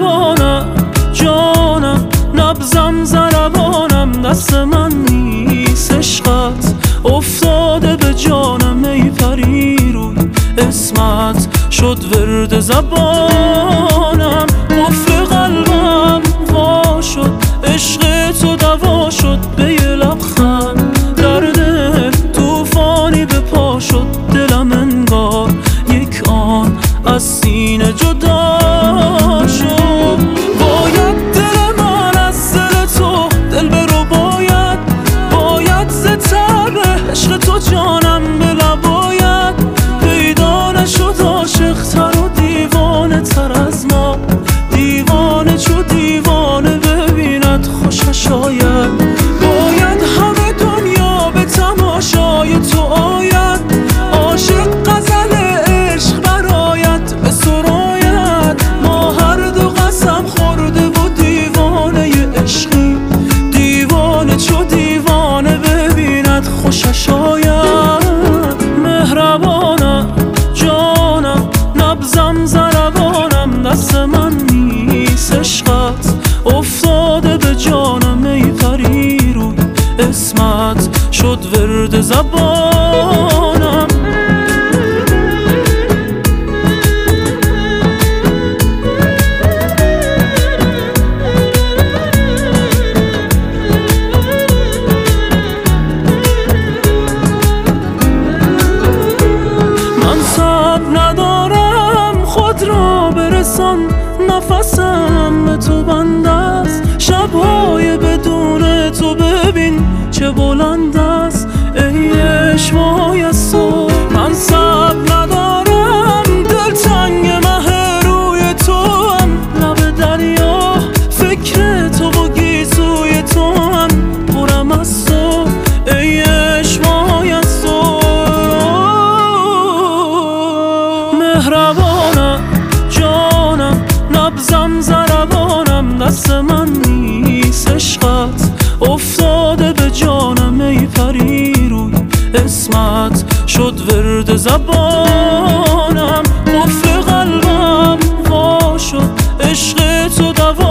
مهربانم جانم، نبضم ضربانم، دست من نیست عشقت افتاده به جانم. ای پری روی اسمت شد ورد زبانم، قفل قلبم وا شد، عشق تو دوا شد. به یه لبخند در دل توفانی به پا شد، دلم انگار یک آن از سینه جدا شد. باید دل من از دل تو دل برو، باید ز تب عشق تو جانم به لباید پیدا نشد عاشق تر و دیوانه تر از ما. دیوانه چو دیوانه ببیند خوشش آید، باید همه دنیا به تماشای تو آید. عاشق غزل عشق برآید به سراید، ما هر دو قسم خورده و دیوانه عشقی. دیوانه چو دیوانه ببیند خوشش آید. مهربانم جانم، نبضم ضربانم، دست من نیست عشقت افتاده به جانم. ای پری روی اسمت شد ورد زبانم. من صبر ندارم خود را برسان، نفسم به تو بند است. شبهای بدون تو ببین چه بلند است. ای عشقای از تو من صبر ندارم، دلتنگ مه روی تو هم، لب دریا فکر تو و گیسوی تو هم، پرم از تو ای عشقای از تو. مهربانم جانم، نبضم ضربانم، دست من نیست عشقت افتاده به جانم. ای پری روی اسمت شد ورد زبانم، قفل قلبم وا شد، عشق تو دوا